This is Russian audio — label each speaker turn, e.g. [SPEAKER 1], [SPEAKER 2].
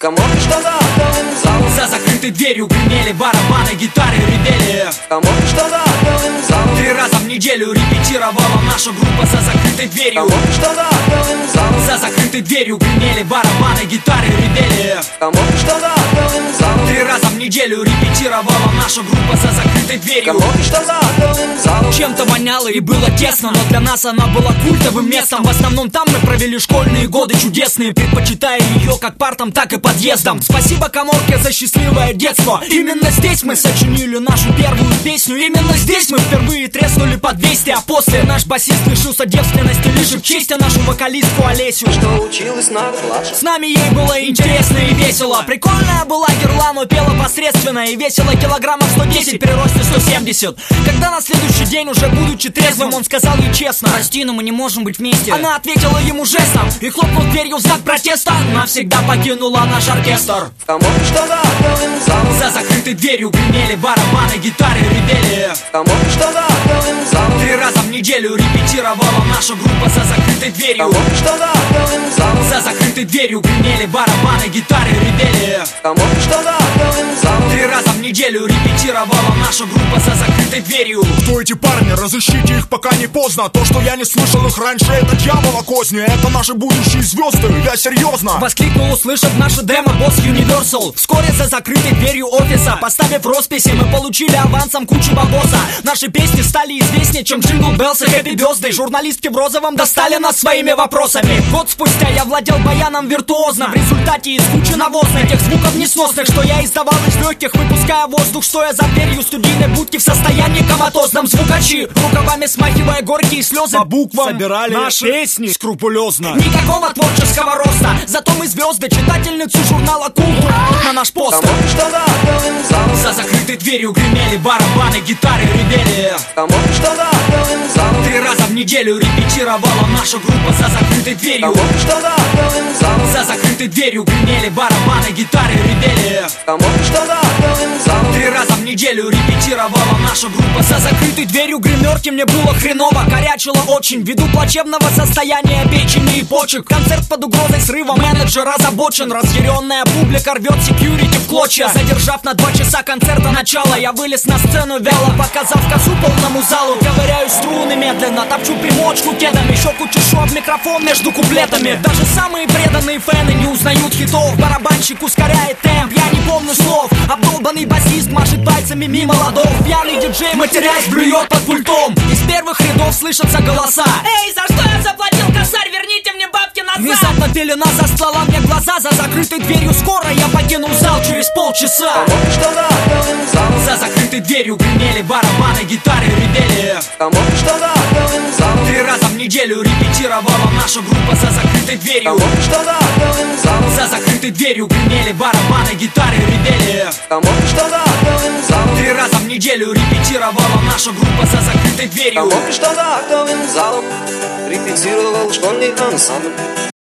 [SPEAKER 1] Коморки, что за актовым залом.
[SPEAKER 2] За закрытой дверью гремели барабаны, гитары ревели.
[SPEAKER 1] Коморки, что за актовым залом.
[SPEAKER 2] 3 раза в неделю репетировала наша группа за закрытой дверью.
[SPEAKER 1] Коморки, что за актовым залом.
[SPEAKER 2] За закрытой дверью гремели барабаны, гитары ревели.
[SPEAKER 1] Коморки, что за актовым залом.
[SPEAKER 2] 3 раза в неделю репетировала наша группа за закрытой дверью.
[SPEAKER 1] Коморки, что за актовым залом.
[SPEAKER 2] Чем-то воняло и было тесно, но для нас она была культовым местом. В основном там мы провели школьные годы чудесные, предпочитая ее как партам, так и подъездам. Спасибо Коморке за счастливое детство. Именно здесь мы сочинили нашу первую песню. Именно здесь мы впервые треснули по 200. А после наш басист лишился девственности, лишив честь нашу вокалистку Олесю,
[SPEAKER 1] что училась на год младше.
[SPEAKER 2] С нами ей было интересно и весело. Прикольная была Герла, но пела посредственно. И весила килограммов 110 при росте 170. Когда на следующий день, уже будучи трезвым, он сказал ей честно: прости, но мы не можем быть вместе. Она ответила ему жестом и, хлопнув дверью в знак протеста, навсегда покинула наш оркестр.
[SPEAKER 1] Коморки, что за актовым залом.
[SPEAKER 2] За закрытой дверью гремели барабаны, гитары ревели.
[SPEAKER 1] Коморки, что за актовым залом.
[SPEAKER 2] 3 раза в неделю репетировала наша группа за закрытой дверью.
[SPEAKER 1] Коморки, что за актовым залом.
[SPEAKER 2] За закрытой дверью гремели барабаны, гитары ревели.
[SPEAKER 1] Коморки, что за актовым залом.
[SPEAKER 2] 3 раза в неделю репетировала наша группа за закрытой дверью.
[SPEAKER 3] Кто эти парни? Разыщите их, пока не поздно. То, что я не слышал их раньше, это дьявола козни. Это наши будущие звезды, я серьезно.
[SPEAKER 2] Воскликнул, услышав наше демо, босс Universal. Вскоре за закрытой дверью офиса, поставив росписи, мы получили авансом кучу бабоса. Наши песни стали известнее, чем Jingle Bells и Happy Birthday. Журналистки в розовом достали нас своими вопросами. Год спустя я владел баяном виртуозно. В результате из кучи навозных этих звуков несносных, что я издавал из легких, выпуская воздух, стоя за дверью студийной будки в состоянии коматозном. Звукачи, рукавами смахивая горькие слезы,
[SPEAKER 3] по буквам
[SPEAKER 2] собирали
[SPEAKER 3] наши песни скрупулезно.
[SPEAKER 2] Никакого творческого роста, зато мы звезды, читательницу журнала «Культура» на наш постер.
[SPEAKER 1] Коморки, что за актовым залом.
[SPEAKER 2] За закрытой дверью гремели барабаны, гитары ревели.
[SPEAKER 1] Коморки, что за актовым залом.
[SPEAKER 2] 3 раза в неделю репетировала наша группа за закрытой дверью.
[SPEAKER 1] Коморки, что за актовым залом.
[SPEAKER 2] За закрытой дверью гремели барабаны, гитары ревели.
[SPEAKER 1] Коморки, что за актовым залом.
[SPEAKER 2] 3 раза в неделю репетировала наша группа за закрытой дверью. Гримерки мне было хреново, корячило очень, ввиду плачевного состояния печени и почек. Концерт под угрозой срыва, менеджер озабочен. Разъяренная публика рвет секьюрити в клочья. Задержав на 2 часа концерта начало, я вылез на сцену вяло, показав косу полному залу. Ковыряю струны медленно, топчу примочку кедами, щеку чешу об микрофон между куплетами. Даже самые преданные фэны не узнают хитов. Барабанщик ускоряет темп, я не помню слов. Обдолбанный басист машет пальцами мимо ладов. Пьяный диджей, матерясь, блюет под пультом. Из первых рядов слышатся голоса: эй, за что я заплатил косарь? Верните мне бабки назад! Внезапно пелена застлала мне глаза. За закрытой дверью скоро я покинул зал через полчаса.
[SPEAKER 1] Коморки, что за актовым залом.
[SPEAKER 2] За закрытой дверью гремели барабаны, гитары ревели.
[SPEAKER 1] Коморки, что за актовым залом.
[SPEAKER 2] 3 раза в неделю репетировала наша группа за закрытой дверью.
[SPEAKER 1] Коморки, что за актовым залом.
[SPEAKER 2] За закрытой дверью гремели барабаны, гитары ревели.
[SPEAKER 1] Коморки, что за актовым залом.
[SPEAKER 2] 3 раза в неделю репетировала наша группа за закрытой дверью.
[SPEAKER 1] Коморки, что за актовым залом. Репетировал школьный ансамбль.